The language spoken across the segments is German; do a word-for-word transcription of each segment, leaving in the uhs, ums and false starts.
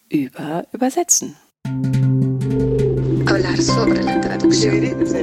über Übersetzen. Hablar sobre la traducción.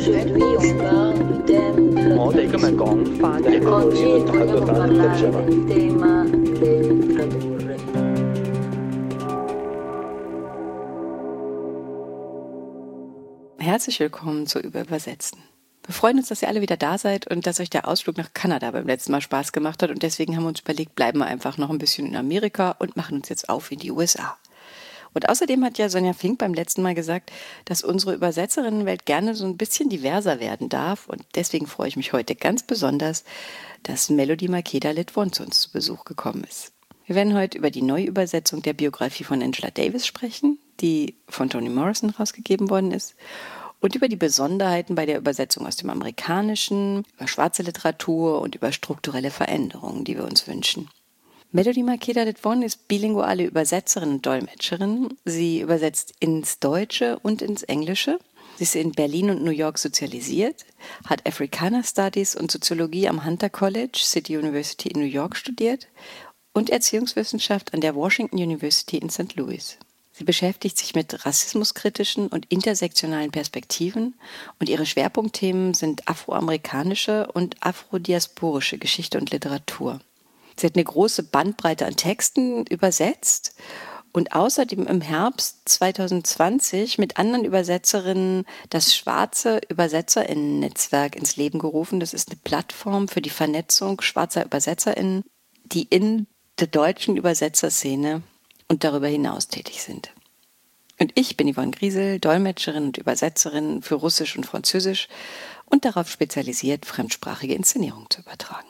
Herzlich willkommen zu Über Übersetzen. Wir freuen uns, dass ihr alle wieder da seid und dass euch der Ausflug nach Kanada beim letzten Mal Spaß gemacht hat. Und deswegen haben wir uns überlegt, bleiben wir einfach noch ein bisschen in Amerika und machen uns jetzt auf in die U S A. Und außerdem hat ja Sonja Fink beim letzten Mal gesagt, dass unsere Übersetzerinnenwelt gerne so ein bisschen diverser werden darf. Und deswegen freue ich mich heute ganz besonders, dass Melody Makeda-Litwon zu uns zu Besuch gekommen ist. Wir werden heute über die Neuübersetzung der Biografie von Angela Davis sprechen, die von Toni Morrison rausgegeben worden ist, und über die Besonderheiten bei der Übersetzung aus dem Amerikanischen, über schwarze Literatur und über strukturelle Veränderungen, die wir uns wünschen. Melody Makeda-Litwon ist bilinguale Übersetzerin und Dolmetscherin. Sie übersetzt ins Deutsche und ins Englische. Sie ist in Berlin und New York sozialisiert, hat Africana Studies und Soziologie am Hunter College, City University in New York studiert und Erziehungswissenschaft an der Washington University in Sankt Louis. Sie beschäftigt sich mit rassismuskritischen und intersektionalen Perspektiven und ihre Schwerpunktthemen sind afroamerikanische und afrodiasporische Geschichte und Literatur. Sie hat eine große Bandbreite an Texten übersetzt und außerdem im Herbst zwanzig zwanzig mit anderen Übersetzerinnen das Schwarze ÜbersetzerInnen-Netzwerk ins Leben gerufen. Das ist eine Plattform für die Vernetzung schwarzer ÜbersetzerInnen, die in der deutschen Übersetzerszene und darüber hinaus tätig sind. Und ich bin Yvonne Griesel, Dolmetscherin und Übersetzerin für Russisch und Französisch und darauf spezialisiert, fremdsprachige Inszenierungen zu übertragen.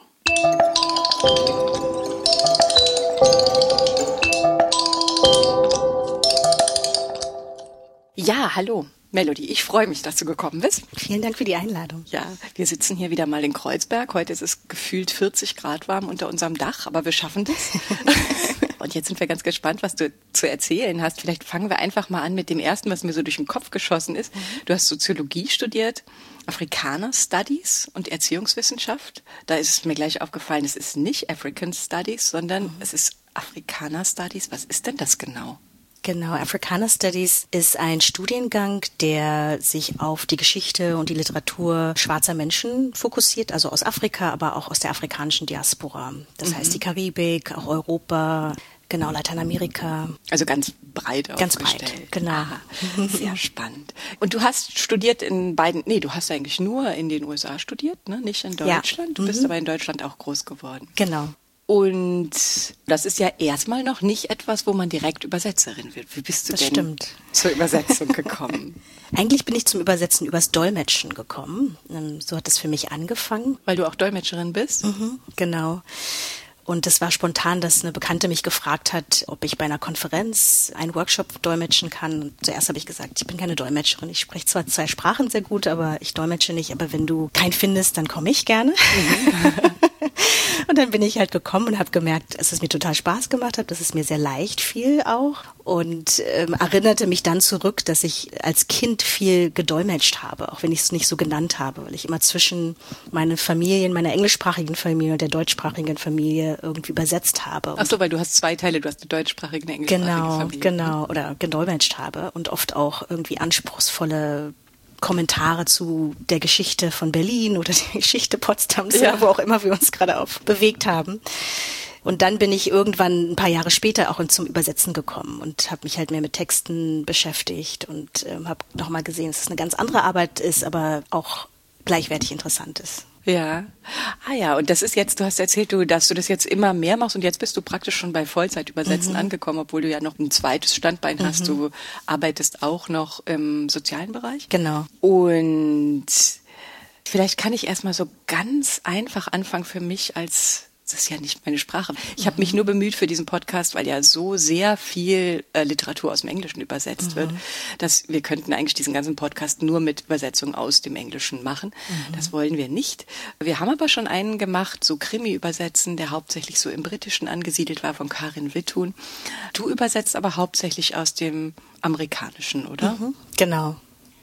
Ja, hallo. Melody, ich freue mich, dass du gekommen bist. Vielen Dank für die Einladung. Ja, wir sitzen hier wieder mal in Kreuzberg. Heute ist es gefühlt vierzig Grad warm unter unserem Dach, aber wir schaffen das. Und jetzt sind wir ganz gespannt, was du zu erzählen hast. Vielleicht fangen wir einfach mal an mit dem ersten, was mir so durch den Kopf geschossen ist. Du hast Soziologie studiert, Africana Studies und Erziehungswissenschaft. Da ist es mir gleich aufgefallen, es ist nicht African Studies, sondern mhm. es ist Africana Studies. Was ist denn das genau? Genau, Africana Studies ist ein Studiengang, der sich auf die Geschichte und die Literatur schwarzer Menschen fokussiert, also aus Afrika, aber auch aus der afrikanischen Diaspora. Das mhm. heißt die Karibik, auch Europa, genau, Lateinamerika. Also ganz breit Ganz aufgestellt. breit, genau. Aha, sehr spannend. Und du hast studiert in beiden, nee, du hast eigentlich nur in den U S A studiert, ne? Nicht in Deutschland. Ja. Du bist mhm. aber in Deutschland auch groß geworden. Genau. Und das ist ja erstmal noch nicht etwas, wo man direkt Übersetzerin wird. Wie bist du das denn stimmt. zur Übersetzung gekommen? Eigentlich bin ich zum Übersetzen übers Dolmetschen gekommen. So hat es für mich angefangen. Weil du auch Dolmetscherin bist? Mhm, genau. Und es war spontan, dass eine Bekannte mich gefragt hat, ob ich bei einer Konferenz einen Workshop dolmetschen kann. Und zuerst habe ich gesagt, ich bin keine Dolmetscherin. Ich spreche zwar zwei Sprachen sehr gut, aber ich dolmetsche nicht. Aber wenn du keinen findest, dann komme ich gerne. Mhm. Und dann bin ich halt gekommen und habe gemerkt, dass es mir total Spaß gemacht hat, dass es mir sehr leicht fiel auch. Und ähm, erinnerte mich dann zurück, dass ich als Kind viel gedolmetscht habe, auch wenn ich es nicht so genannt habe, weil ich immer zwischen meinen Familien, meiner englischsprachigen Familie und der deutschsprachigen Familie irgendwie übersetzt habe. Ach so, weil du hast zwei Teile, du hast eine deutschsprachige und eine englischsprachige genau, Familie. Genau, genau, oder gedolmetscht habe und oft auch irgendwie anspruchsvolle Kommentare zu der Geschichte von Berlin oder der Geschichte Potsdams, ja. wo auch immer wir uns gerade auf bewegt haben. Und dann bin ich irgendwann ein paar Jahre später auch zum Übersetzen gekommen und habe mich halt mehr mit Texten beschäftigt und ähm, habe nochmal gesehen, dass es eine ganz andere Arbeit ist, aber auch gleichwertig interessant ist. Ja. Ah ja, und das ist jetzt, du hast erzählt, du, dass du das jetzt immer mehr machst und jetzt bist du praktisch schon bei Vollzeitübersetzen mhm. angekommen, obwohl du ja noch ein zweites Standbein mhm. hast. Du arbeitest auch noch im sozialen Bereich. Genau. Und vielleicht kann ich erstmal so ganz einfach anfangen für mich als Das ist ja nicht meine Sprache. Ich habe mich nur bemüht für diesen Podcast, weil ja so sehr viel äh, Literatur aus dem Englischen übersetzt mhm. wird, dass wir könnten eigentlich diesen ganzen Podcast nur mit Übersetzung aus dem Englischen machen. Mhm. Das wollen wir nicht. Wir haben aber schon einen gemacht, so Krimi übersetzen, der hauptsächlich so im Britischen angesiedelt war, von Karin Witthuhn. Du übersetzt aber hauptsächlich aus dem Amerikanischen, oder? Mhm. Genau.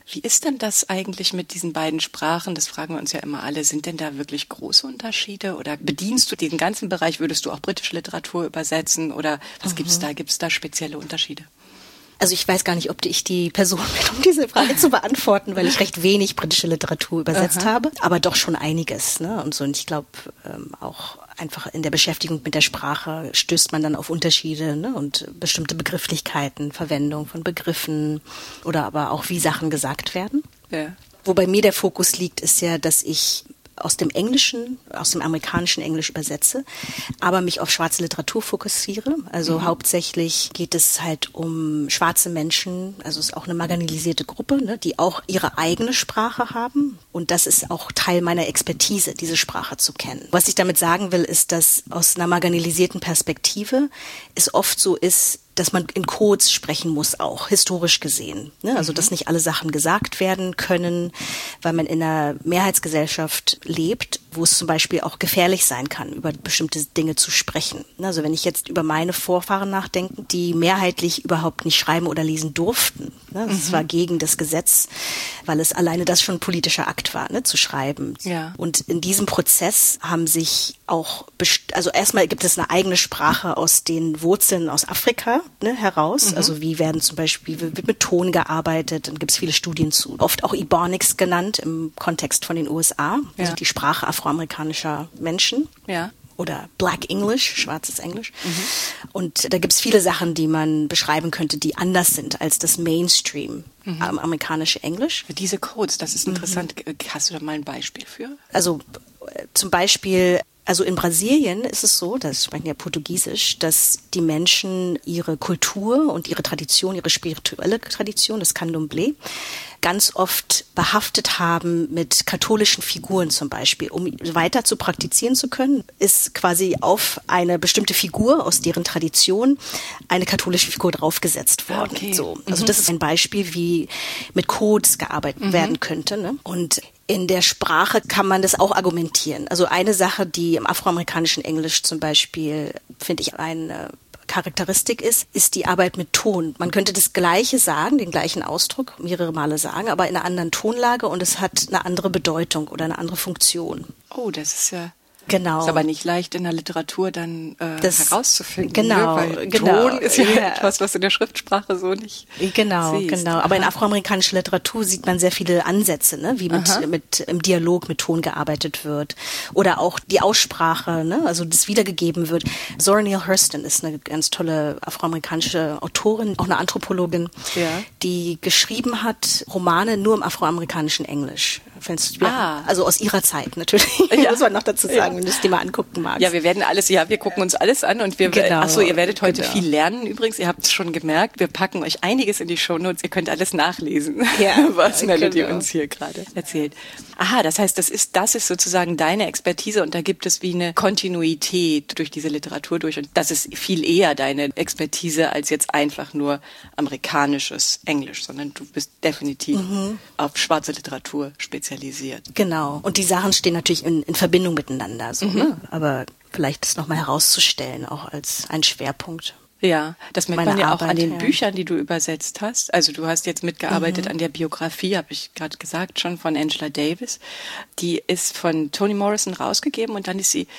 Wie ist denn das eigentlich mit diesen beiden Sprachen? Das fragen wir uns ja immer alle. Sind denn da wirklich große Unterschiede? Oder bedienst du den ganzen Bereich? Würdest du auch britische Literatur übersetzen? Oder was mhm. gibt's da? Gibt's da spezielle Unterschiede? Also ich weiß gar nicht, ob ich die Person bin, um diese Frage zu beantworten, weil ich recht wenig britische Literatur übersetzt Aha. habe, aber doch schon einiges. Ne? Und so, und ich glaube ähm, auch einfach in der Beschäftigung mit der Sprache stößt man dann auf Unterschiede, ne? Und bestimmte Begrifflichkeiten, Verwendung von Begriffen oder aber auch wie Sachen gesagt werden. Ja. Wo bei mir der Fokus liegt, ist ja, dass ich aus dem Englischen, aus dem amerikanischen Englisch übersetze, aber mich auf schwarze Literatur fokussiere. Also mhm. hauptsächlich geht es halt um schwarze Menschen, also es ist auch eine marginalisierte Gruppe, ne, die auch ihre eigene Sprache haben. Und das ist auch Teil meiner Expertise, diese Sprache zu kennen. Was ich damit sagen will, ist, dass aus einer marginalisierten Perspektive es oft so ist, dass man in Codes sprechen muss, auch historisch gesehen. Ne? Also, dass nicht alle Sachen gesagt werden können, weil man in einer Mehrheitsgesellschaft lebt, wo es zum Beispiel auch gefährlich sein kann, über bestimmte Dinge zu sprechen. Also, wenn ich jetzt über meine Vorfahren nachdenke, die mehrheitlich überhaupt nicht schreiben oder lesen durften. Ne? Das mhm. war gegen das Gesetz, weil es alleine das schon ein politischer Akt war, ne? Zu schreiben. Ja. Und in diesem Prozess haben sich auch, best- also erstmal gibt es eine eigene Sprache aus den Wurzeln aus Afrika, ne, heraus. Mhm. Also wie werden zum Beispiel, wird mit Ton gearbeitet, dann gibt es viele Studien zu. Oft auch Ebonics genannt im Kontext von den U S A, ja. Also die Sprache afroamerikanischer Menschen. Ja. Oder Black English, schwarzes Englisch. Mhm. Und da gibt es viele Sachen, die man beschreiben könnte, die anders sind als das Mainstream mhm. amerikanische Englisch. Diese Codes, das ist interessant. Mhm. Hast du da mal ein Beispiel für? Also zum Beispiel, also in Brasilien ist es so, das sprechen ja Portugiesisch, dass die Menschen ihre Kultur und ihre Tradition, ihre spirituelle Tradition, das Candomblé, ganz oft behaftet haben mit katholischen Figuren zum Beispiel. Um weiter zu praktizieren zu können, ist quasi auf eine bestimmte Figur aus deren Tradition eine katholische Figur draufgesetzt worden. Okay. So. Also mhm. das ist ein Beispiel, wie mit Codes gearbeitet mhm. werden könnte. Ne? Und in der Sprache kann man das auch argumentieren. Also eine Sache, die im afroamerikanischen Englisch zum Beispiel, finde ich, eine Charakteristik ist, ist die Arbeit mit Ton. Man könnte das Gleiche sagen, den gleichen Ausdruck mehrere Male sagen, aber in einer anderen Tonlage und es hat eine andere Bedeutung oder eine andere Funktion. Oh, das ist ja... Genau. Ist aber nicht leicht in der Literatur dann äh, das, herauszufinden. Genau, ne? Weil genau. Ton ist ja, ja etwas, was in der Schriftsprache so nicht Genau, siehst. genau. Aber in afroamerikanischer Literatur sieht man sehr viele Ansätze, ne? Wie mit, mit im Dialog mit Ton gearbeitet wird. Oder auch die Aussprache, ne? Also das wiedergegeben wird. Zora Neale Hurston ist eine ganz tolle afroamerikanische Autorin, auch eine Anthropologin, ja. die geschrieben hat Romane nur im afroamerikanischen Englisch. Ah. Also aus ihrer Zeit natürlich, ja. muss man noch dazu sagen, ja. wenn du es dir mal angucken magst. Ja, wir werden alles, ja, wir gucken uns alles an und wir, genau. achso, ihr werdet heute genau. viel lernen übrigens, ihr habt es schon gemerkt, wir packen euch einiges in die Shownotes, ihr könnt alles nachlesen, ja, was Melody genau. uns hier gerade erzählt. Aha, das heißt, das ist, das ist sozusagen deine Expertise und da gibt es wie eine Kontinuität durch diese Literatur durch und das ist viel eher deine Expertise als jetzt einfach nur amerikanisches Englisch, sondern du bist definitiv mhm. auf schwarze Literatur spezialisiert. Genau. Und die Sachen stehen natürlich in, in Verbindung miteinander, so, mhm. ne? Aber vielleicht das nochmal herauszustellen, auch als ein Schwerpunkt. Ja, das merkt man ja Arbeit, auch an den ja. Büchern, die du übersetzt hast. Also du hast jetzt mitgearbeitet mhm. an der Biografie, habe ich gerade gesagt, schon von Angela Davis. Die ist von Toni Morrison rausgegeben und dann ist sie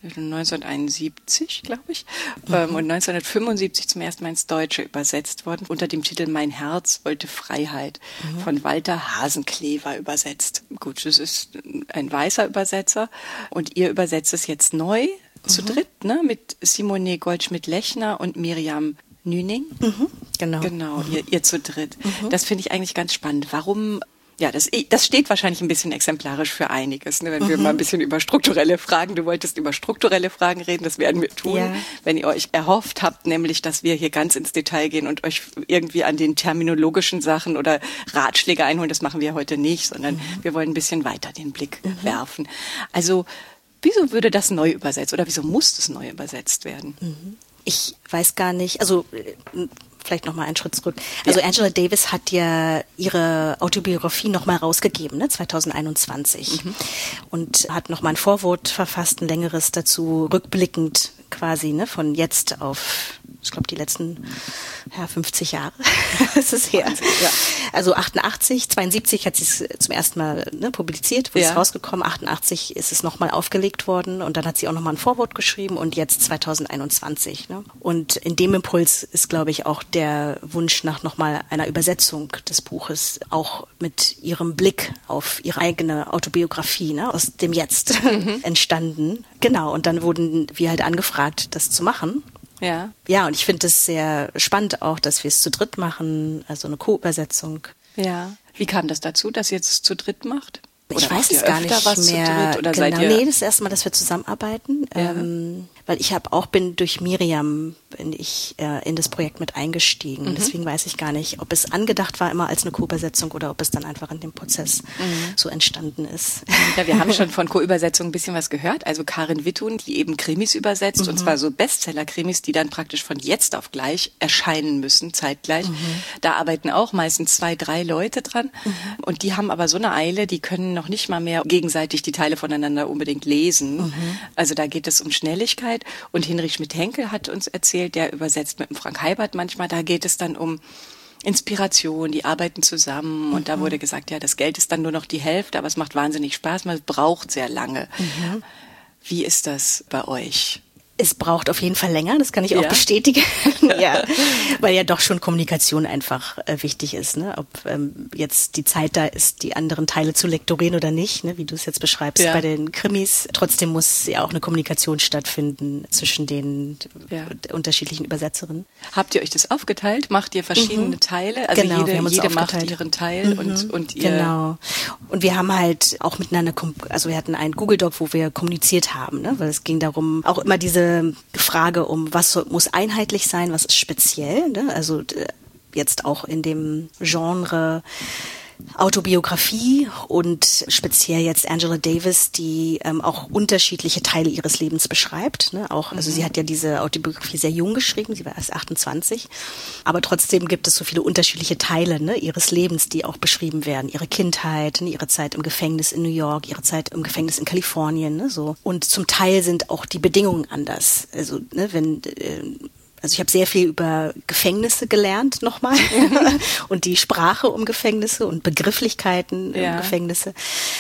neunzehnhunderteinundsiebzig, glaube ich, mhm. ähm, und neunzehnhundertfünfundsiebzig zum ersten Mal ins Deutsche übersetzt worden, unter dem Titel Mein Herz wollte Freiheit, mhm. von Walter Hasenklever übersetzt. Gut, das ist ein weißer Übersetzer und ihr übersetzt es jetzt neu, zu mhm. dritt, ne, mit Simone Goldschmidt-Lechner und Miriam Nüning. Mhm. Genau. Genau, mhm. ihr, ihr zu dritt. Mhm. Das finde ich eigentlich ganz spannend. Warum... Ja, das, das steht wahrscheinlich ein bisschen exemplarisch für einiges, ne? Wenn mhm. wir mal ein bisschen über strukturelle Fragen, du wolltest über strukturelle Fragen reden, das werden wir tun. Ja. Wenn ihr euch erhofft habt, nämlich, dass wir hier ganz ins Detail gehen und euch irgendwie an den terminologischen Sachen oder Ratschläge einholen, das machen wir heute nicht, sondern mhm. wir wollen ein bisschen weiter den Blick mhm. werfen. Also, wieso würde das neu übersetzt oder wieso muss das neu übersetzt werden? Mhm. Ich weiß gar nicht, also vielleicht noch mal einen Schritt zurück. Also ja. Angela Davis hat ja ihre Autobiografie noch mal rausgegeben, ne, zwanzig einundzwanzig. Mhm. Und hat noch mal ein Vorwort verfasst, ein längeres dazu, rückblickend quasi, ne, von jetzt auf ich glaube, die letzten ja, fünfzig Jahre. Das ist her. Ja. Also achtundachtzig, zweiundsiebzig hat sie es zum ersten Mal ne, publiziert, wo ja. es rausgekommen. achtundachtzig ist es nochmal aufgelegt worden und dann hat sie auch nochmal ein Vorwort geschrieben und jetzt zweitausendeinundzwanzig. Ne? Und in dem Impuls ist, glaube ich, auch der Wunsch nach nochmal einer Übersetzung des Buches, auch mit ihrem Blick auf ihre eigene Autobiografie, ne, aus dem Jetzt mhm. entstanden. Genau, und dann wurden wir halt angefragt, das zu machen. Ja. Ja, und ich finde es sehr spannend auch, dass wir es zu dritt machen, also eine Co-Übersetzung. Ja. Wie kam das dazu, dass ihr es zu dritt macht? Oder ich weiß es gar nicht was mehr. Zu dritt, oder genau. seid ihr Nee, das ist das erste Mal, dass wir zusammenarbeiten. Ja. Ähm, weil ich habe auch bin durch Miriam bin ich äh, in das Projekt mit eingestiegen. Mhm. Deswegen weiß ich gar nicht, ob es angedacht war immer als eine Co-Übersetzung oder ob es dann einfach in dem Prozess mhm. so entstanden ist. Ja, wir haben schon von Co-Übersetzung ein bisschen was gehört. Also Karin Wittun, die eben Krimis übersetzt, mhm. und zwar so Bestseller-Krimis, die dann praktisch von jetzt auf gleich erscheinen müssen, zeitgleich. Mhm. Da arbeiten auch meistens zwei, drei Leute dran. Mhm. Und die haben aber so eine Eile, die können noch nicht mal mehr gegenseitig die Teile voneinander unbedingt lesen. Mhm. Also da geht es um Schnelligkeit. Und Hinrich Schmidt-Henkel hat uns erzählt, der übersetzt mit dem Frank Heibert manchmal, da geht es dann um Inspiration, die arbeiten zusammen. Und mhm. da wurde gesagt, ja, das Geld ist dann nur noch die Hälfte, aber es macht wahnsinnig Spaß, man braucht sehr lange. Mhm. Wie ist das bei euch? Es braucht auf jeden Fall länger, das kann ich auch ja. bestätigen, ja, weil ja doch schon Kommunikation einfach äh, wichtig ist, ne? Ob ähm, jetzt die Zeit da ist, die anderen Teile zu lektorieren oder nicht, ne? Wie du es jetzt beschreibst ja. bei den Krimis. Trotzdem muss ja auch eine Kommunikation stattfinden zwischen den ja. unterschiedlichen Übersetzerinnen. Habt ihr euch das aufgeteilt? Macht ihr verschiedene mhm. Teile? Also genau, jede, jede macht ihren Teil mhm. und, und ihr... Genau. Und wir haben halt auch miteinander, also wir hatten einen Google Doc, wo wir kommuniziert haben, ne? Weil es ging darum, auch immer diese Frage um, was so, muss einheitlich sein, was ist speziell, ne? Also jetzt auch in dem Genre Autobiografie und speziell jetzt Angela Davis, die ähm, auch unterschiedliche Teile ihres Lebens beschreibt. Ne? Auch, also mhm. sie hat ja diese Autobiografie sehr jung geschrieben, sie war erst achtundzwanzig, aber trotzdem gibt es so viele unterschiedliche Teile ne, ihres Lebens, die auch beschrieben werden. Ihre Kindheit, ne, ihre Zeit im Gefängnis in New York, ihre Zeit im Gefängnis in Kalifornien. Ne, so. Und zum Teil sind auch die Bedingungen anders. Also ne, wenn äh, Also ich habe sehr viel über Gefängnisse gelernt nochmal und die Sprache um Gefängnisse und Begrifflichkeiten ja. um Gefängnisse.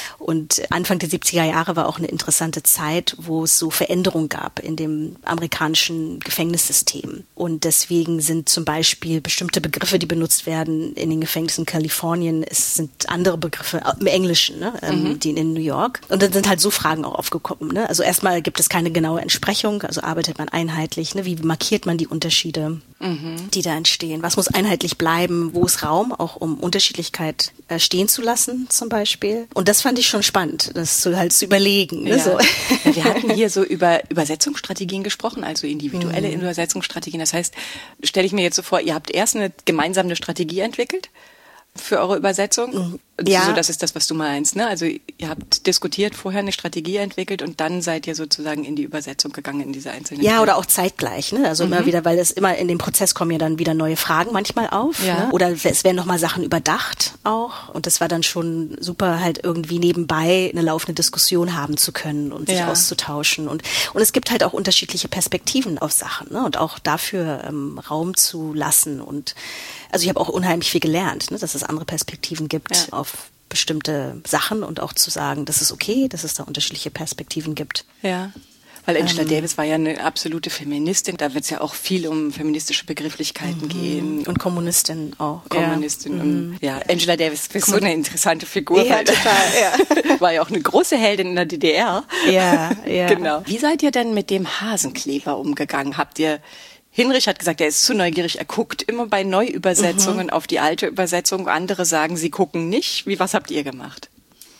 Und Anfang der siebziger Jahre war auch eine interessante Zeit, wo es so Veränderungen gab in dem amerikanischen Gefängnissystem. Und deswegen sind zum Beispiel bestimmte Begriffe, die benutzt werden in den Gefängnissen in Kalifornien, es sind andere Begriffe im Englischen, ne, mhm. die in New York. Und dann sind halt so Fragen auch aufgekommen. Ne? Also erstmal gibt es keine genaue Entsprechung, also arbeitet man einheitlich, ne? Wie markiert man die Unterschiede, mhm. die da entstehen. Was muss einheitlich bleiben? Wo ist Raum, auch um Unterschiedlichkeit äh, stehen zu lassen zum Beispiel? Und das fand ich schon spannend, das so halt zu überlegen. Ne, ja. so. Ja, wir hatten hier so über Übersetzungsstrategien gesprochen, also individuelle mhm. Übersetzungsstrategien. Das heißt, stelle ich mir jetzt so vor, ihr habt erst eine gemeinsame Strategie entwickelt für eure Übersetzung. Ja. So, das ist das, was du meinst, ne? Also ihr habt diskutiert, vorher eine Strategie entwickelt und dann seid ihr sozusagen in die Übersetzung gegangen in diese einzelnen Ja, Teile. oder auch zeitgleich, ne? Also mhm. immer wieder, weil es immer in dem Prozess kommen ja dann wieder neue Fragen manchmal auf, ja. ne? Oder es werden nochmal Sachen überdacht auch und das war dann schon super, halt irgendwie nebenbei eine laufende Diskussion haben zu können und sich ja. auszutauschen und und es gibt halt auch unterschiedliche Perspektiven auf Sachen, ne? Und auch dafür ähm, Raum zu lassen und also ich habe auch unheimlich viel gelernt, ne? Dass es andere Perspektiven gibt ja. auf bestimmte Sachen und auch zu sagen, das ist okay, dass es da unterschiedliche Perspektiven gibt. Ja, weil Angela ähm, Davis war ja eine absolute Feministin. Da wird es ja auch viel um feministische Begrifflichkeiten mhm. gehen. Und Kommunistin auch. Kommunistin. Ja, und, mhm. ja Angela Davis ist so eine interessante Figur. Ja, total, ja. War ja auch eine große Heldin in der D D R. Ja, ja. Genau. Wie seid ihr denn mit dem Hasenkleber umgegangen? Habt ihr Hinrich hat gesagt, er ist zu neugierig. Er guckt immer bei Neuübersetzungen mhm. auf die alte Übersetzung. Andere sagen, sie gucken nicht. Wie, was habt ihr gemacht?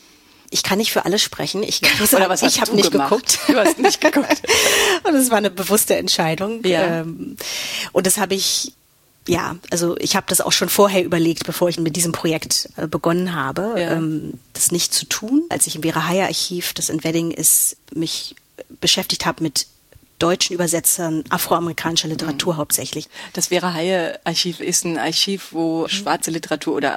Ich kann nicht für alle sprechen. Ich kann sagen, Oder was hast ich habe du nicht gemacht? geguckt. Du hast nicht geguckt. Und es war eine bewusste Entscheidung. Ja. Und das habe ich, ja, also ich habe das auch schon vorher überlegt, bevor ich mit diesem Projekt begonnen habe, ja. das nicht zu tun. Als ich im Vera Heyer Archiv, das in Wedding ist, mich beschäftigt habe mit deutschen Übersetzern afroamerikanischer Literatur mhm. hauptsächlich. Das Vera Heyer Archiv ist ein Archiv, wo mhm. schwarze Literatur oder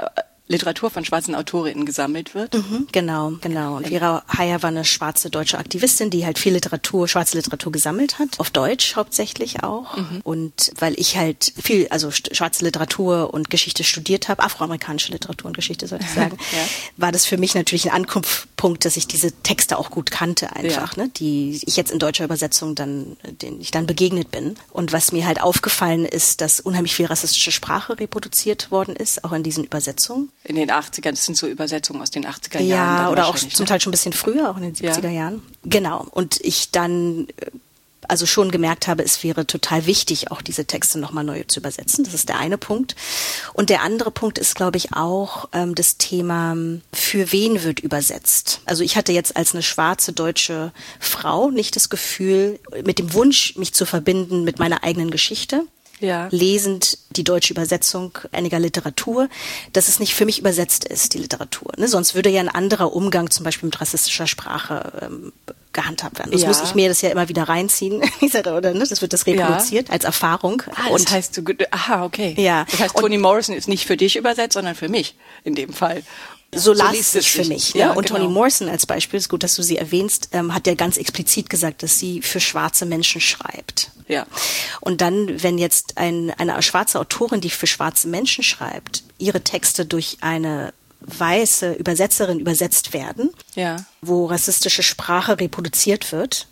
Literatur von schwarzen Autorinnen gesammelt wird. Mhm, genau, genau. Und Vera Heyer war eine schwarze deutsche Aktivistin, die halt viel Literatur, schwarze Literatur gesammelt hat, auf Deutsch hauptsächlich auch. Mhm. Und weil ich halt viel, also schwarze Literatur und Geschichte studiert habe, afroamerikanische Literatur und Geschichte sollte ich sagen, ja. war das für mich natürlich ein Ankunftspunkt, dass ich diese Texte auch gut kannte einfach, ja. ne, die ich jetzt in deutscher Übersetzung dann, denen ich dann begegnet bin. Und was mir halt aufgefallen ist, dass unheimlich viel rassistische Sprache reproduziert worden ist, auch in diesen Übersetzungen. In den achtzigern, das sind so Übersetzungen aus den achtziger Jahren. Ja, oder auch zum Teil schon ein bisschen früher, auch in den siebziger ja. Jahren. Genau. Und ich dann also schon gemerkt habe, es wäre total wichtig, auch diese Texte nochmal neu zu übersetzen. Das ist der eine Punkt. Und der andere Punkt ist, glaube ich, auch ähm, das Thema, für wen wird übersetzt. Also ich hatte jetzt als eine schwarze deutsche Frau nicht das Gefühl, mit dem Wunsch, mich zu verbinden mit meiner eigenen Geschichte. Ja. Lesend die deutsche Übersetzung einiger Literatur, dass es nicht für mich übersetzt ist, die Literatur. Ne? Sonst würde ja ein anderer Umgang zum Beispiel mit rassistischer Sprache ähm, gehandhabt werden. Das ja. muss ich mir das ja immer wieder reinziehen. oder, ne? Das wird das reproduziert ja. als Erfahrung. Ah, das und, heißt, du, aha, okay. Ja. Das heißt, Toni Morrison ist nicht für dich übersetzt, sondern für mich in dem Fall. So, so las es für mich. Ja, ne? Und genau. Toni Morrison als Beispiel, ist gut, dass du sie erwähnst, ähm, hat ja ganz explizit gesagt, dass sie für schwarze Menschen schreibt. Ja. Und dann, wenn jetzt ein, eine schwarze Autorin, die für schwarze Menschen schreibt, ihre Texte durch eine weiße Übersetzerin übersetzt werden, ja. wo rassistische Sprache reproduziert wird,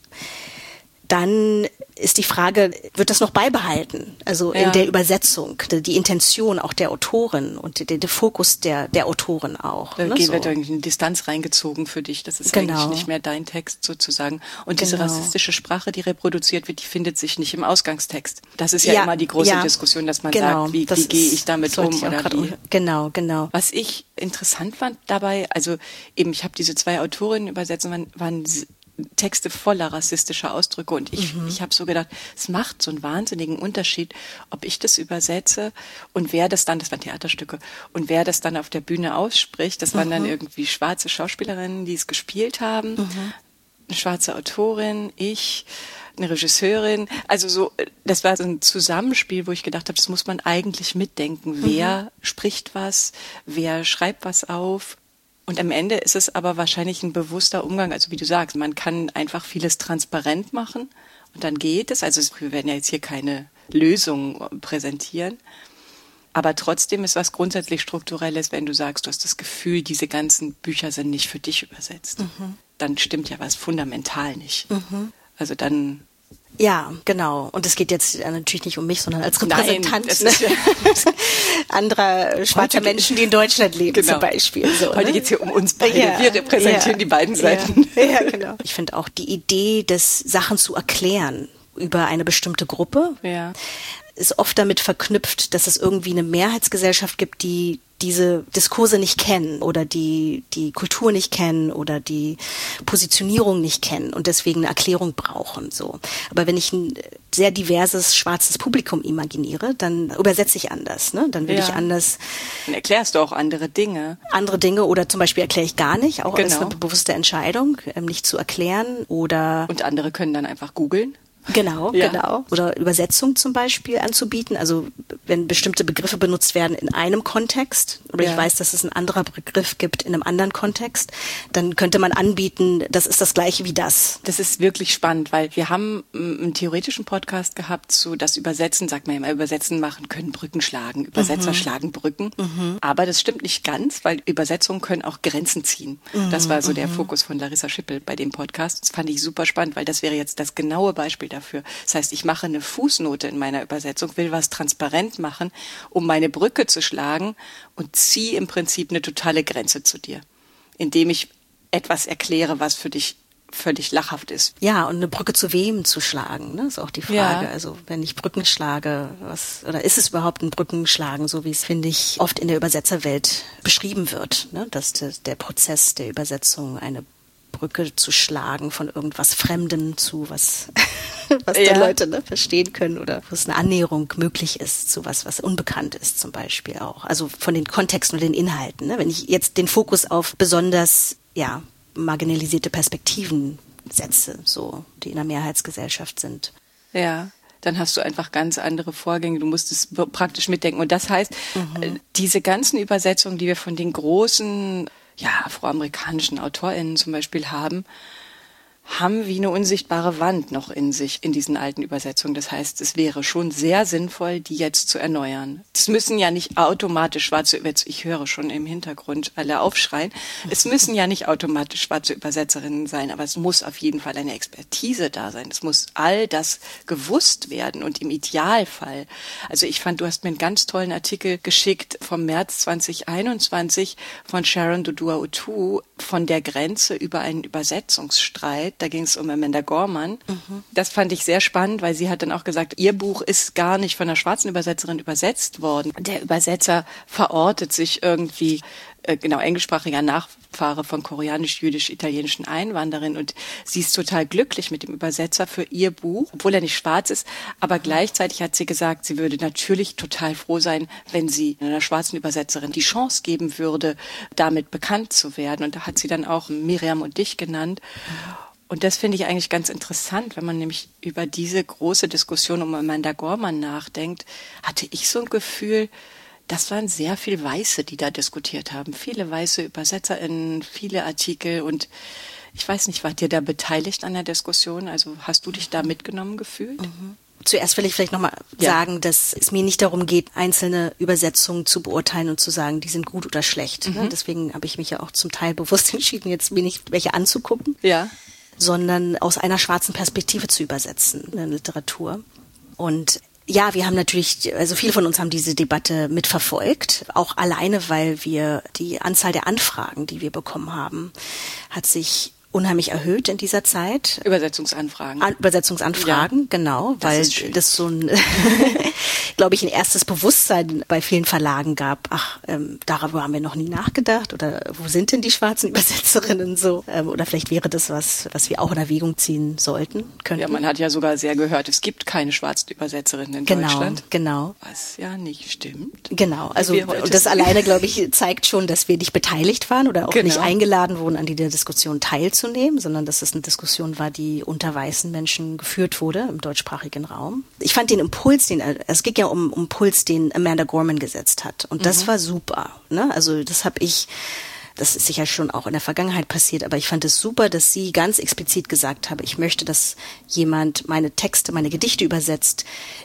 dann ist die Frage, wird das noch beibehalten? Also ja. in der Übersetzung, die Intention auch der Autorin und der, der Fokus der, der Autorin auch. Da ne, wird so. irgendwie eine Distanz reingezogen für dich. Das ist genau. eigentlich nicht mehr dein Text sozusagen. Und diese genau. rassistische Sprache, die reproduziert wird, die findet sich nicht im Ausgangstext. Das ist ja, ja immer die große ja. Diskussion, dass man genau. sagt, wie, wie gehe ich damit um? Ich oder wie? Um. Genau, genau. Was ich interessant fand dabei, also eben, ich habe diese zwei Autorinnen übersetzt und waren, waren Texte voller rassistischer Ausdrücke und ich, mhm. ich habe so gedacht, es macht so einen wahnsinnigen Unterschied, ob ich das übersetze und wer das dann, das waren Theaterstücke, und wer das dann auf der Bühne ausspricht, das waren mhm. dann irgendwie schwarze Schauspielerinnen, die es gespielt haben, mhm. eine schwarze Autorin, ich, eine Regisseurin, also so, das war so ein Zusammenspiel, wo ich gedacht habe, das muss man eigentlich mitdenken, wer mhm. spricht was, wer schreibt was auf. Und am Ende ist es aber wahrscheinlich ein bewusster Umgang, also wie du sagst, man kann einfach vieles transparent machen und dann geht es. Also wir werden ja jetzt hier keine Lösung präsentieren, aber trotzdem ist was grundsätzlich Strukturelles, wenn du sagst, du hast das Gefühl, diese ganzen Bücher sind nicht für dich übersetzt. Mhm. Dann stimmt ja was fundamental nicht. Mhm. Also dann... Ja, genau. Und es geht jetzt natürlich nicht um mich, sondern als Repräsentant Nein, ne? ja anderer schwarzer Menschen, die in Deutschland leben genau. zum Beispiel. So, Heute ne? geht es hier um uns beide. Ja, wir repräsentieren ja, die beiden Seiten. Ja, ja, genau. Ich finde auch die Idee, des Sachen zu erklären über eine bestimmte Gruppe, ja. ist oft damit verknüpft, dass es irgendwie eine Mehrheitsgesellschaft gibt, die diese Diskurse nicht kennen oder die die Kultur nicht kennen oder die Positionierung nicht kennen und deswegen eine Erklärung brauchen. So. Aber wenn ich ein sehr diverses schwarzes Publikum imaginiere, dann übersetze ich anders. Ne? Dann will ja. ich anders. Dann erklärst du auch andere Dinge. Andere Dinge oder zum Beispiel erkläre ich gar nicht, auch genau. als eine bewusste Entscheidung, ähm, nicht zu erklären oder. Und andere können dann einfach googeln. Genau, ja. genau. Oder Übersetzung zum Beispiel anzubieten. Also wenn bestimmte Begriffe benutzt werden in einem Kontext oder ja. ich weiß, dass es ein anderer Begriff gibt in einem anderen Kontext, dann könnte man anbieten, das ist das Gleiche wie das. Das ist wirklich spannend, weil wir haben einen theoretischen Podcast gehabt zu das Übersetzen, sagt man immer, Übersetzen machen können Brücken schlagen, Übersetzer mhm. schlagen Brücken. Mhm. Aber das stimmt nicht ganz, weil Übersetzungen können auch Grenzen ziehen. Mhm. Das war so der mhm. Fokus von Larissa Schippel bei dem Podcast. Das fand ich super spannend, weil das wäre jetzt das genaue Beispiel dafür. Das heißt, ich mache eine Fußnote in meiner Übersetzung, will was transparent machen, um meine Brücke zu schlagen und ziehe im Prinzip eine totale Grenze zu dir, indem ich etwas erkläre, was für dich völlig lachhaft ist. Ja, und eine Brücke zu wem zu schlagen, ne, ist auch die Frage. Ja. Also wenn ich Brücken schlage, was oder ist es überhaupt ein Brückenschlagen, so wie es, finde ich, oft in der Übersetzerwelt beschrieben wird, ne, dass der, der Prozess der Übersetzung eine Brücke zu schlagen von irgendwas Fremdem zu was, was ja. die Leute ne, verstehen können oder wo es eine Annäherung möglich ist zu was, was unbekannt ist zum Beispiel auch. Also von den Kontexten und den Inhalten. Ne? Wenn ich jetzt den Fokus auf besonders ja marginalisierte Perspektiven setze, so die in einer Mehrheitsgesellschaft sind. Ja. dann hast du einfach ganz andere Vorgänge. Du musst es praktisch mitdenken. Und das heißt, mhm. diese ganzen Übersetzungen, die wir von den großen, ja, afroamerikanischen AutorInnen zum Beispiel haben, haben wie eine unsichtbare Wand noch in sich, in diesen alten Übersetzungen. Das heißt, es wäre schon sehr sinnvoll, die jetzt zu erneuern. Es müssen ja nicht automatisch schwarze Übersetzerinnen, ich höre schon im Hintergrund alle aufschreien, es müssen ja nicht automatisch schwarze Übersetzerinnen sein, aber es muss auf jeden Fall eine Expertise da sein. Es muss all das gewusst werden und im Idealfall, also ich fand, du hast mir einen ganz tollen Artikel geschickt vom März zwanzig einundzwanzig von Sharon Dodua-Otoo von der Grenze über einen Übersetzungsstreit. Da ging es um Amanda Gorman. Mhm. Das fand ich sehr spannend, weil sie hat dann auch gesagt, ihr Buch ist gar nicht von einer schwarzen Übersetzerin übersetzt worden. Der Übersetzer verortet sich irgendwie, äh, genau, englischsprachiger Nachfahre von koreanisch-jüdisch-italienischen Einwanderern und sie ist total glücklich mit dem Übersetzer für ihr Buch, obwohl er nicht schwarz ist, aber gleichzeitig hat sie gesagt, sie würde natürlich total froh sein, wenn sie einer schwarzen Übersetzerin die Chance geben würde, damit bekannt zu werden. Und da hat sie dann auch Miriam und dich genannt. Und das finde ich eigentlich ganz interessant, wenn man nämlich über diese große Diskussion um Amanda Gorman nachdenkt, hatte ich so ein Gefühl, das waren sehr viel Weiße, die da diskutiert haben. Viele weiße ÜbersetzerInnen, viele Artikel und ich weiß nicht, wart ihr da beteiligt an der Diskussion? Also hast du dich da mitgenommen gefühlt? Mhm. Zuerst will ich vielleicht nochmal ja. sagen, dass es mir nicht darum geht, einzelne Übersetzungen zu beurteilen und zu sagen, die sind gut oder schlecht. Mhm. Deswegen habe ich mich ja auch zum Teil bewusst entschieden, jetzt mir nicht welche anzugucken. Ja. Sondern aus einer schwarzen Perspektive zu übersetzen in der Literatur. Und ja, wir haben natürlich, also viele von uns haben diese Debatte mitverfolgt, auch alleine, weil wir die Anzahl der Anfragen, die wir bekommen haben, hat sich unheimlich erhöht in dieser Zeit. Übersetzungsanfragen. An, Übersetzungsanfragen, ja. Genau, das weil das so ein, glaube ich, ein erstes Bewusstsein bei vielen Verlagen gab. Ach, ähm, darüber haben wir noch nie nachgedacht oder wo sind denn die schwarzen Übersetzerinnen so? Ähm, oder vielleicht wäre das was, was wir auch in Erwägung ziehen sollten, könnten. Ja, man hat ja sogar sehr gehört, es gibt keine schwarzen Übersetzerinnen in genau, Deutschland. Genau, was ja nicht stimmt. Genau, also und das alleine, glaube ich, zeigt schon, dass wir nicht beteiligt waren oder auch genau. nicht eingeladen wurden, an dieser Diskussion teilzunehmen. Nehmen, sondern dass es eine Diskussion war, die unter weißen Menschen geführt wurde im deutschsprachigen Raum. Ich fand den Impuls, den es ging ja um um Impuls, den Amanda Gorman gesetzt hat, und das mhm. war super. Ne? Also das habe ich, das ist sicher schon auch in der Vergangenheit passiert, aber ich fand es super, dass sie ganz explizit gesagt habe, ich möchte, dass jemand meine Texte, meine Gedichte übersetzt,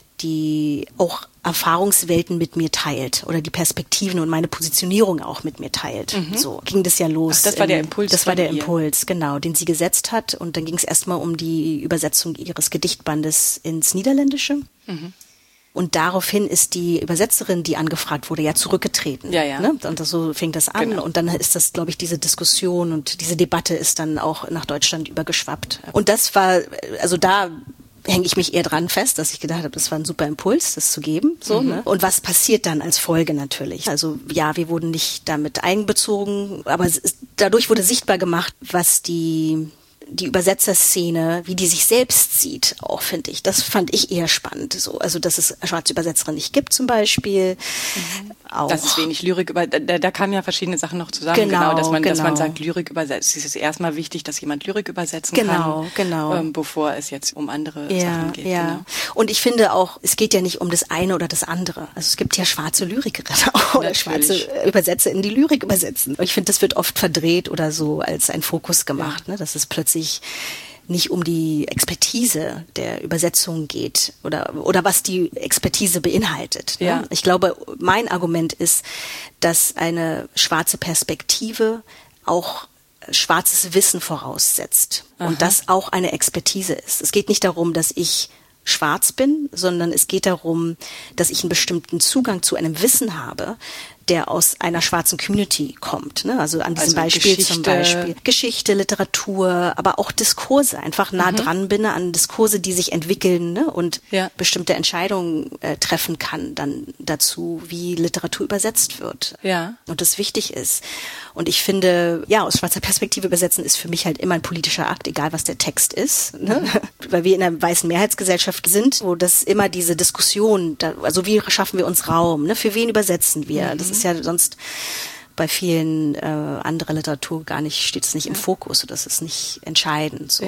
die auch Erfahrungswelten mit mir teilt oder die Perspektiven und meine Positionierung auch mit mir teilt. Mhm. So ging das ja los. Ach, das war der Impuls. Das war der ihr. Impuls, genau, den sie gesetzt hat. Und dann ging es erstmal um die Übersetzung ihres Gedichtbandes ins Niederländische. Mhm. Und daraufhin ist die Übersetzerin, die angefragt wurde, ja zurückgetreten. Ja, ja. Ne? Und so fing das an. Genau. Und dann ist das, glaube ich, diese Diskussion und diese Debatte ist dann auch nach Deutschland übergeschwappt. Und das war, also da hänge ich mich eher dran fest, dass ich gedacht habe, das war ein super Impuls, das zu geben. So, mhm. ne? Und was passiert dann als Folge natürlich? Also ja, wir wurden nicht damit einbezogen, aber es ist, dadurch wurde sichtbar gemacht, was die die Übersetzerszene, wie die sich selbst sieht, auch finde ich. Das fand ich eher spannend. So, also dass es schwarze Übersetzerinnen nicht gibt zum Beispiel. Mhm. Auch. Dass es wenig Lyrik über, da, da kamen ja verschiedene Sachen noch zusammen. Genau, genau, dass man, genau. dass man sagt, Lyrik übersetzt. Es ist erstmal wichtig, dass jemand Lyrik übersetzen genau, kann, genau. Ähm, bevor es jetzt um andere ja, Sachen geht. Ja. Genau. Und ich finde auch, es geht ja nicht um das eine oder das andere. Also es gibt ja schwarze Lyrikerinnen auch oder schwarze Übersetzer in die Lyrik übersetzen. Ich finde, das wird oft verdreht oder so als ein Fokus gemacht, ja. ne? Dass es plötzlich nicht um die Expertise der Übersetzung geht oder oder was die Expertise beinhaltet. Ne? Ja. Ich glaube, mein Argument ist, dass eine schwarze Perspektive auch schwarzes Wissen voraussetzt. Aha. Und das auch eine Expertise ist. Es geht nicht darum, dass ich schwarz bin, sondern es geht darum, dass ich einen bestimmten Zugang zu einem Wissen habe, der aus einer schwarzen Community kommt. Ne? Also an diesem also Beispiel Geschichte. zum Beispiel Geschichte, Literatur, aber auch Diskurse, einfach nah mhm. dran bin an Diskurse, die sich entwickeln, ne? und ja. bestimmte Entscheidungen äh, treffen kann dann dazu, wie Literatur übersetzt wird. Ja. Und das wichtig ist. Und ich finde, ja, aus schwarzer Perspektive übersetzen ist für mich halt immer ein politischer Akt, egal was der Text ist. Ne? Mhm. Weil wir in einer weißen Mehrheitsgesellschaft sind, wo das immer diese Diskussion, da, also wie schaffen wir uns Raum, ne? Für wen übersetzen wir? Mhm. Das ist ja sonst bei vielen äh, anderer Literatur gar nicht, steht es nicht im Fokus, das ist nicht entscheidend. So. Ja.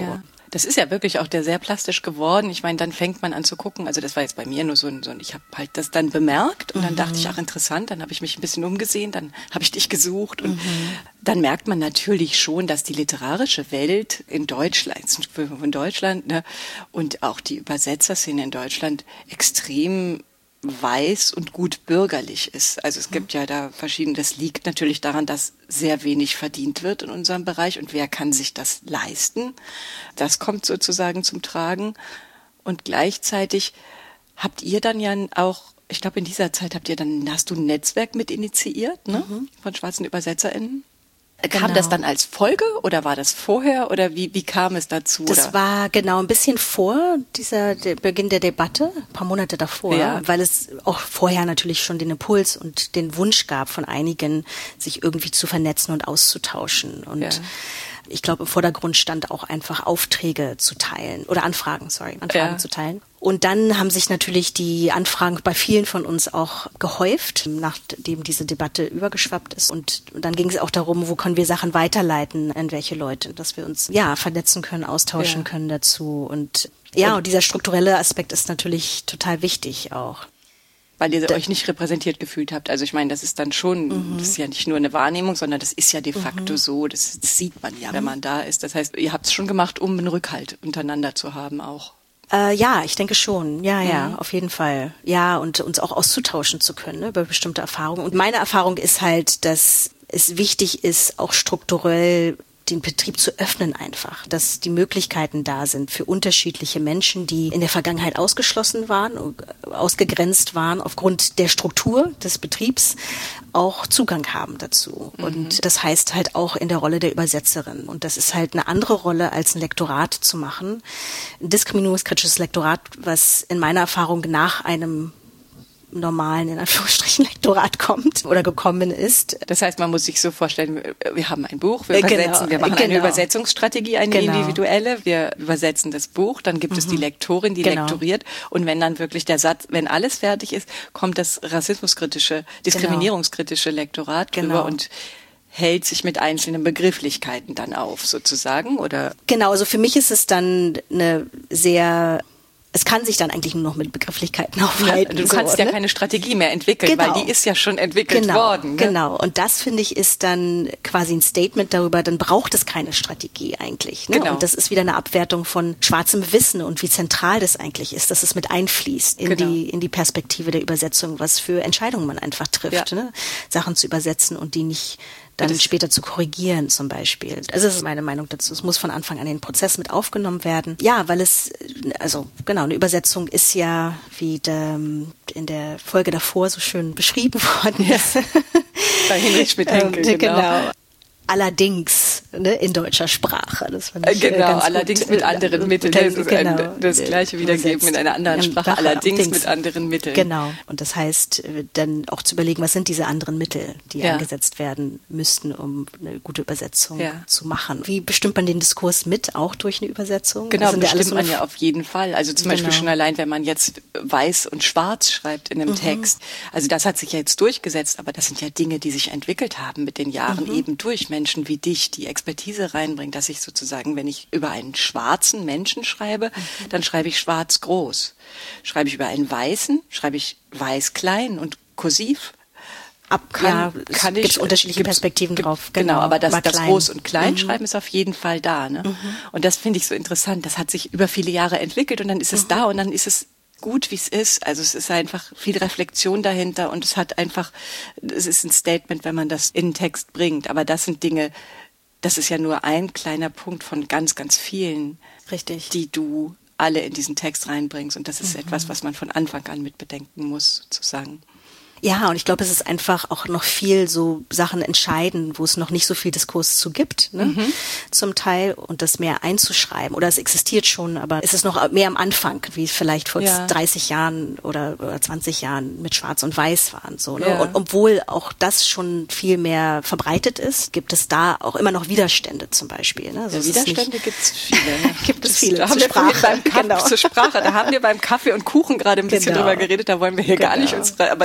Das ist ja wirklich auch der sehr plastisch geworden. Ich meine, dann fängt man an zu gucken. Also das war jetzt bei mir nur so ein, so ein ich habe halt das dann bemerkt und dann mhm. dachte ich, ach interessant, dann habe ich mich ein bisschen umgesehen, dann habe ich dich gesucht und mhm. dann merkt man natürlich schon, dass die literarische Welt in Deutschland, in Deutschland ne, und auch die Übersetzerszene in Deutschland extrem weiß und gut bürgerlich ist. Also es gibt ja da verschiedene, das liegt natürlich daran, dass sehr wenig verdient wird in unserem Bereich und wer kann sich das leisten? Das kommt sozusagen zum Tragen und gleichzeitig habt ihr dann ja auch, ich glaube in dieser Zeit habt ihr dann, hast du ein Netzwerk mit initiiert, ne? Mhm. Von schwarzen UbersetzerInnen? Kam genau. das dann als Folge oder war das vorher oder wie, wie kam es dazu? Das oder? war genau ein bisschen vor dieser der Beginn der Debatte, ein paar Monate davor, ja. weil es auch vorher natürlich schon den Impuls und den Wunsch gab von einigen, sich irgendwie zu vernetzen und auszutauschen. Und ja. ich glaube, im Vordergrund stand auch einfach Aufträge zu teilen oder Anfragen, sorry, Anfragen ja. zu teilen. Und dann haben sich natürlich die Anfragen bei vielen von uns auch gehäuft, nachdem diese Debatte übergeschwappt ist. Und dann ging es auch darum, wo können wir Sachen weiterleiten, an welche Leute, dass wir uns ja vernetzen können, austauschen ja. können dazu. Und ja, und, und dieser strukturelle Aspekt ist natürlich total wichtig auch. Weil ihr da, euch nicht repräsentiert gefühlt habt. Also ich meine, das ist dann schon, mhm. das ist ja nicht nur eine Wahrnehmung, sondern das ist ja de facto mhm. so, das, das sieht man ja, wenn man da ist. Das heißt, ihr habt es schon gemacht, um einen Rückhalt untereinander zu haben auch. Äh, ja, ich denke schon. Ja, mhm. ja, auf jeden Fall. Ja, und uns auch auszutauschen zu können, ne, über bestimmte Erfahrungen. Und meine Erfahrung ist halt, dass es wichtig ist, auch strukturell den Betrieb zu öffnen einfach, dass die Möglichkeiten da sind für unterschiedliche Menschen, die in der Vergangenheit ausgeschlossen waren, ausgegrenzt waren aufgrund der Struktur des Betriebs, auch Zugang haben dazu. Mhm. Und das heißt halt auch in der Rolle der Übersetzerin. Und das ist halt eine andere Rolle, als ein Lektorat zu machen. Ein diskriminierungskritisches Lektorat, was in meiner Erfahrung nach einem normalen, in Anführungsstrichen, Lektorat kommt oder gekommen ist. Das heißt, man muss sich so vorstellen, wir haben ein Buch, wir übersetzen, genau, wir machen genau. eine Übersetzungsstrategie, eine genau. individuelle, wir übersetzen das Buch, dann gibt mhm. es die Lektorin, die genau. lektoriert und wenn dann wirklich der Satz, wenn alles fertig ist, kommt das rassismuskritische, diskriminierungskritische Lektorat genau. drüber und hält sich mit einzelnen Begrifflichkeiten dann auf, sozusagen, oder? Genau, also für mich ist es dann eine sehr Es kann sich dann eigentlich nur noch mit Begrifflichkeiten aufhalten. Ja, du kannst so, ja ne? keine Strategie mehr entwickeln, genau. weil die ist ja schon entwickelt genau, worden. Ne? Genau, und das, finde ich, ist dann quasi ein Statement darüber, dann braucht es keine Strategie eigentlich. Ne? Genau. Und das ist wieder eine Abwertung von schwarzem Wissen und wie zentral das eigentlich ist, dass es mit einfließt in, genau. die, in die Perspektive der Übersetzung, was für Entscheidungen man einfach trifft, ja. ne? Sachen zu übersetzen und die nicht dann das später zu korrigieren zum Beispiel. Also das ist meine Meinung dazu. Es muss von Anfang an in den Prozess mit aufgenommen werden. Ja, weil es, also genau, eine Übersetzung ist ja, wie de, in der Folge davor so schön beschrieben worden ist. Ja. Bei Hinrich Schmidt-Henkel, genau. genau. Allerdings, ne, in deutscher Sprache. Das fand ich genau, ganz allerdings gut. mit anderen Mitteln. Das, das ist genau. ein, das Gleiche wiedergeben in einer anderen Sprache, allerdings Dings. mit anderen Mitteln. Genau. Und das heißt, dann auch zu überlegen, was sind diese anderen Mittel, die ja. eingesetzt werden müssten, um eine gute Übersetzung ja. zu machen. Wie bestimmt man den Diskurs mit, auch durch eine Übersetzung? Genau, also bestimmt so man ja auf jeden Fall. Also zum genau. Beispiel schon allein, wenn man jetzt weiß und schwarz schreibt in einem mhm. Text. Also das hat sich ja jetzt durchgesetzt, aber das sind ja Dinge, die sich entwickelt haben mit den Jahren, mhm. eben durch Menschen wie dich, die Expertise reinbringt, dass ich sozusagen, wenn ich über einen schwarzen Menschen schreibe, mhm. dann schreibe ich schwarz groß. Schreibe ich über einen weißen, schreibe ich weiß klein und kursiv. Ab, kann, ja, kann ich, gibt's unterschiedliche gibt's, Perspektiven gibt, drauf. Genau, genau aber das, das Groß- und Kleinschreiben mhm. ist auf jeden Fall da. Ne? Mhm. Und das finde ich so interessant. Das hat sich über viele Jahre entwickelt und dann ist es mhm. da und dann ist es gut, wie es ist. Also es ist einfach viel Reflexion dahinter und es hat einfach, es ist ein Statement, wenn man das in den Text bringt. Aber das sind Dinge, das ist ja nur ein kleiner Punkt von ganz, ganz vielen, Richtig. die du alle in diesen Text reinbringst. Und das ist mhm. etwas, was man von Anfang an mit bedenken muss, sozusagen. Ja, und ich glaube, es ist einfach auch noch viel so Sachen entscheiden, wo es noch nicht so viel Diskurs zu gibt, ne? Mhm. Zum Teil, und das mehr einzuschreiben. Oder es existiert schon, aber es ist noch mehr am Anfang, wie vielleicht vor ja. dreißig Jahren oder, oder zwanzig Jahren mit Schwarz und Weiß waren. So, ne? Ja. Und obwohl auch das schon viel mehr verbreitet ist, gibt es da auch immer noch Widerstände zum Beispiel. Ne? Also ja, Widerstände gibt es viele. Ne? gibt es viele. Da haben wir Sprache. Beim Kaffee, genau. zur Sprache. Da haben wir beim Kaffee und Kuchen gerade ein bisschen genau. drüber geredet. Da wollen wir hier genau. gar nicht uns frei. Aber genau. es gibt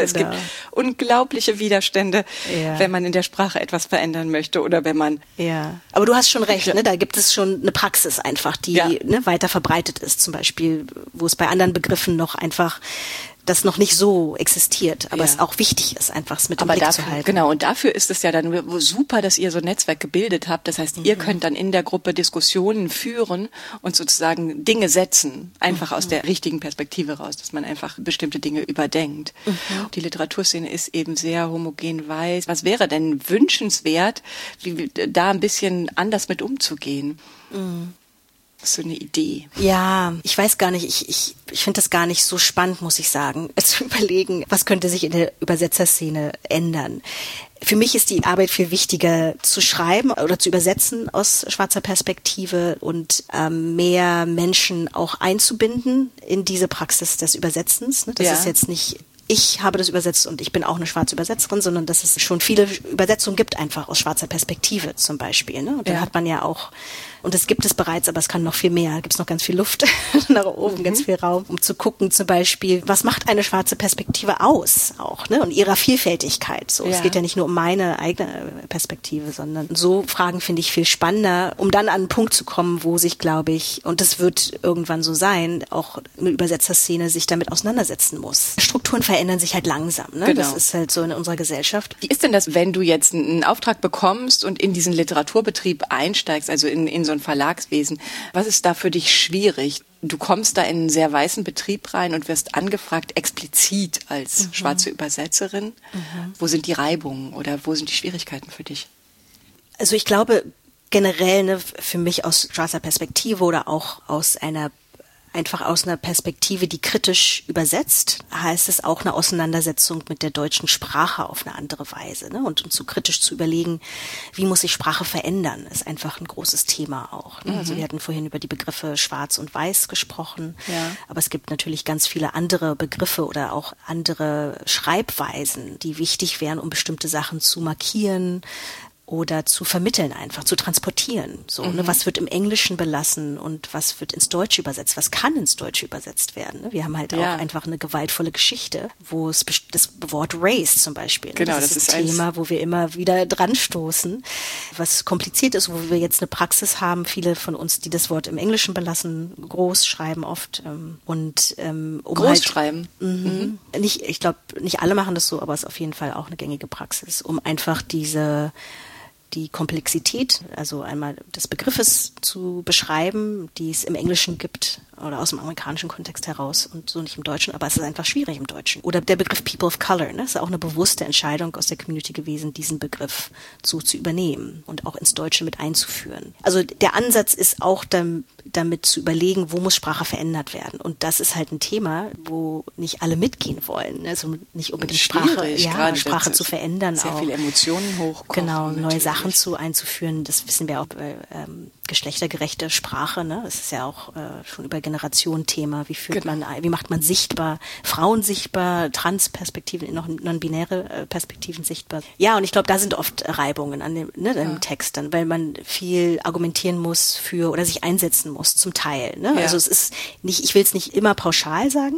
unglaubliche Widerstände, ja. wenn man in der Sprache etwas verändern möchte oder wenn man... Ja, aber du hast schon recht, ja. ne? Da gibt es schon eine Praxis einfach, die ja. ne, weiter verbreitet ist, zum Beispiel, wo es bei anderen Begriffen noch einfach das noch nicht so existiert, aber ja. es auch wichtig ist, einfach es mit dem aber Blick dafür, zu halten. Genau, und dafür ist es ja dann super, dass ihr so ein Netzwerk gebildet habt. Das heißt, mhm. ihr könnt dann in der Gruppe Diskussionen führen und sozusagen Dinge setzen, einfach mhm. aus der richtigen Perspektive raus, dass man einfach bestimmte Dinge überdenkt. Mhm. Die Literaturszene ist eben sehr homogen weiß. Was wäre denn wünschenswert, wie, da ein bisschen anders mit umzugehen? Mhm. So eine Idee. Ja, ich weiß gar nicht, ich, ich, ich finde das gar nicht so spannend, muss ich sagen, zu überlegen, was könnte sich in der Übersetzerszene ändern. Für mich ist die Arbeit viel wichtiger zu schreiben oder zu übersetzen aus schwarzer Perspektive und ähm, mehr Menschen auch einzubinden in diese Praxis des Übersetzens. Das ja. ist jetzt nicht... Ich habe das übersetzt und ich bin auch eine schwarze Übersetzerin, sondern dass es schon viele Übersetzungen gibt, einfach aus schwarzer Perspektive zum Beispiel. Ne? Und dann ja. hat man ja auch, und das gibt es bereits, aber es kann noch viel mehr, gibt es noch ganz viel Luft nach oben, mhm. ganz viel Raum, um zu gucken zum Beispiel, was macht eine schwarze Perspektive aus auch, ne? Und ihrer Vielfältigkeit. So, ja. Es geht ja nicht nur um meine eigene Perspektive, sondern so Fragen finde ich viel spannender, um dann an einen Punkt zu kommen, wo sich, glaube ich, und das wird irgendwann so sein, auch eine Übersetzerszene sich damit auseinandersetzen muss. Strukturen verändern ändern sich halt langsam. Ne? Genau. Das ist halt so in unserer Gesellschaft. Wie ist denn das, wenn du jetzt einen Auftrag bekommst und in diesen Literaturbetrieb einsteigst, also in, in so ein Verlagswesen? Was ist da für dich schwierig? Du kommst da in einen sehr weißen Betrieb rein und wirst angefragt, explizit als mhm. schwarze Übersetzerin. Mhm. Wo sind die Reibungen oder wo sind die Schwierigkeiten für dich? Also ich glaube generell ne, für mich aus schwarzer Perspektive oder auch aus einer einfach aus einer Perspektive, die kritisch übersetzt, heißt es auch eine Auseinandersetzung mit der deutschen Sprache auf eine andere Weise. Ne? Und, und so kritisch zu überlegen, wie muss sich Sprache verändern, ist einfach ein großes Thema auch. Ne? Mhm. Also wir hatten vorhin über die Begriffe Schwarz und Weiß gesprochen, ja. aber es gibt natürlich ganz viele andere Begriffe oder auch andere Schreibweisen, die wichtig wären, um bestimmte Sachen zu markieren, oder zu vermitteln einfach, zu transportieren. So, mhm. ne? Was wird im Englischen belassen und was wird ins Deutsche übersetzt? Was kann ins Deutsche übersetzt werden? Ne? Wir haben halt ja. auch einfach eine gewaltvolle Geschichte, wo es das Wort Race zum Beispiel, genau, das, das ist ein Thema, wo wir immer wieder dran stoßen, was kompliziert ist, wo wir jetzt eine Praxis haben, viele von uns, die das Wort im Englischen belassen, groß schreiben oft ähm, und ähm, um groß halt, schreiben. Mhm. Nicht, ich glaube, nicht alle machen das so, aber es ist auf jeden Fall auch eine gängige Praxis, um einfach diese die Komplexität, also einmal des Begriffes zu beschreiben, die es im Englischen gibt oder aus dem amerikanischen Kontext heraus und so nicht im Deutschen, aber es ist einfach schwierig im Deutschen. Oder der Begriff People of Color, ne, ist auch eine bewusste Entscheidung aus der Community gewesen, diesen Begriff so zu übernehmen und auch ins Deutsche mit einzuführen. Also der Ansatz ist auch dann, damit zu überlegen, wo muss Sprache verändert werden. Und das ist halt ein Thema, wo nicht alle mitgehen wollen. Also nicht unbedingt Sprache, ja, Sprache zu verändern. Sehr auch. viele Emotionen hochkommen. Genau, neue natürlich. Sachen zu einzuführen. Das wissen wir auch bei ähm, geschlechtergerechte Sprache. Ne? Das ist ja auch äh, schon über Generationen Thema. Wie führt genau. man, wie macht man sichtbar, Frauen sichtbar, Trans-Perspektiven, noch non-binäre äh, Perspektiven sichtbar. Ja, und ich glaube, da sind oft Reibungen an dem, ne, dem ja. Text dann, weil man viel argumentieren muss für oder sich einsetzen muss zum Teil. Ne? Ja. Also es ist nicht, ich will es nicht immer pauschal sagen.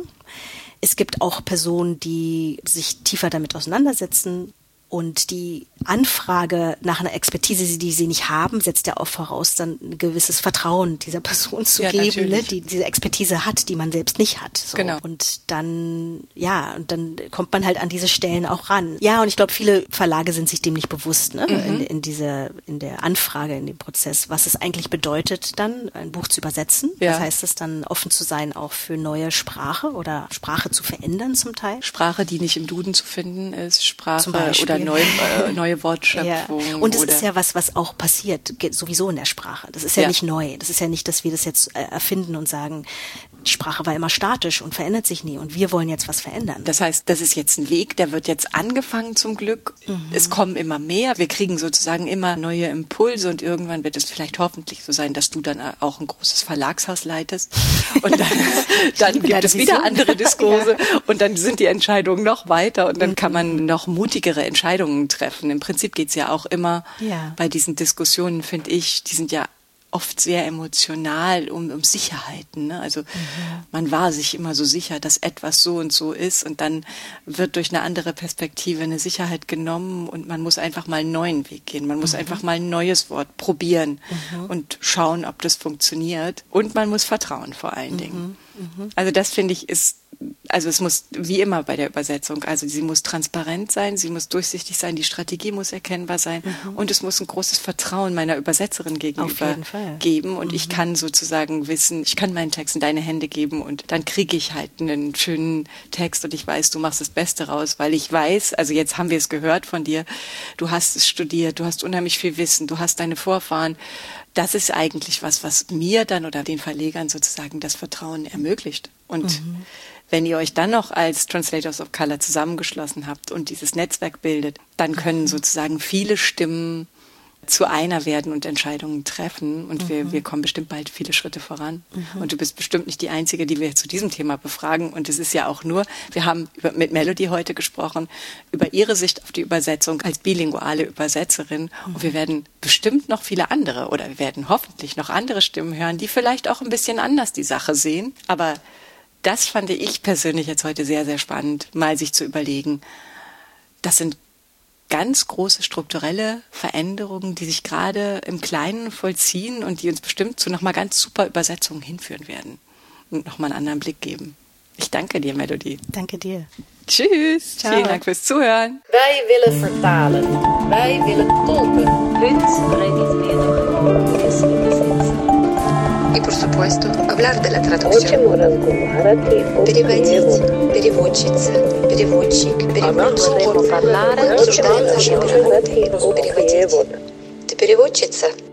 Es gibt auch Personen, die sich tiefer damit auseinandersetzen. Und die Anfrage nach einer Expertise, die sie nicht haben, setzt ja auch voraus, dann ein gewisses Vertrauen dieser Person zu ja, geben, ne, die diese Expertise hat, die man selbst nicht hat. So. Genau. Und dann, ja, und dann kommt man halt an diese Stellen auch ran. Ja, und ich glaube, viele Verlage sind sich dem nicht bewusst, ne, mhm. in, in dieser, in der Anfrage, in dem Prozess, was es eigentlich bedeutet, dann ein Buch zu übersetzen. Ja. Was heißt es dann, offen zu sein auch für neue Sprache oder Sprache zu verändern zum Teil? Sprache, die nicht im Duden zu finden ist, Sprache oder Neue, äh, neue Wortschöpfung. Ja. Und es oder ist ja was, was auch passiert, sowieso in der Sprache. Das ist ja, ja nicht neu. Das ist ja nicht, dass wir das jetzt äh, erfinden und sagen, die Sprache war immer statisch und verändert sich nie und wir wollen jetzt was verändern. Das heißt, das ist jetzt ein Weg, der wird jetzt angefangen zum Glück. Mhm. Es kommen immer mehr. Wir kriegen sozusagen immer neue Impulse und irgendwann wird es vielleicht hoffentlich so sein, dass du dann auch ein großes Verlagshaus leitest und dann, dann gibt es wieder andere Diskurse ja. und dann sind die Entscheidungen noch weiter und dann mhm. kann man noch mutigere Entscheidungen treffen. Im Prinzip geht's ja auch immer ja. bei diesen Diskussionen, finde ich, die sind ja oft sehr emotional um, um Sicherheiten. Ne? Also mhm. man war sich immer so sicher, dass etwas so und so ist und dann wird durch eine andere Perspektive eine Sicherheit genommen und man muss einfach mal einen neuen Weg gehen. Man muss mhm. einfach mal ein neues Wort probieren mhm. und schauen, ob das funktioniert. Und man muss vertrauen vor allen Dingen. Mhm. Mhm. Also das finde ich ist, also es muss wie immer bei der Übersetzung, also sie muss transparent sein, sie muss durchsichtig sein, die Strategie muss erkennbar sein mhm. und es muss ein großes Vertrauen meiner Übersetzerin gegenüber geben und mhm. ich kann sozusagen wissen, ich kann meinen Text in deine Hände geben und dann kriege ich halt einen schönen Text und ich weiß, du machst das Beste raus, weil ich weiß, also jetzt haben wir es gehört von dir, du hast es studiert, du hast unheimlich viel Wissen, du hast deine Vorfahren. Das ist eigentlich was, was mir dann oder den Verlegern sozusagen das Vertrauen ermöglicht. Und mhm. wenn ihr euch dann noch als Translators of Color zusammengeschlossen habt und dieses Netzwerk bildet, dann können sozusagen viele Stimmen zu einer werden und Entscheidungen treffen. Und mhm. wir, wir kommen bestimmt bald viele Schritte voran. Mhm. Und du bist bestimmt nicht die Einzige, die wir zu diesem Thema befragen. Und es ist ja auch nur, wir haben über, mit Melody heute gesprochen, über ihre Sicht auf die Übersetzung als bilinguale Übersetzerin. Mhm. Und wir werden bestimmt noch viele andere oder wir werden hoffentlich noch andere Stimmen hören, die vielleicht auch ein bisschen anders die Sache sehen. Aber das fand ich persönlich jetzt heute sehr, sehr spannend, mal sich zu überlegen. Das sind ganz große strukturelle Veränderungen, die sich gerade im Kleinen vollziehen und die uns bestimmt zu nochmal ganz super Übersetzungen hinführen werden und nochmal einen anderen Blick geben. Ich danke dir, Melody. Danke dir. Tschüss. Ciao. Vielen Dank fürs Zuhören. Wij willen vertalen. Wij willen tolken. Heute bringen wir noch einiges übersetzen. И, por supuesto, hablar de la traducción. Переводить, переводчица, переводчик, переводчики. Обсуждаем наши переводы. Переводить. Ты переводчица?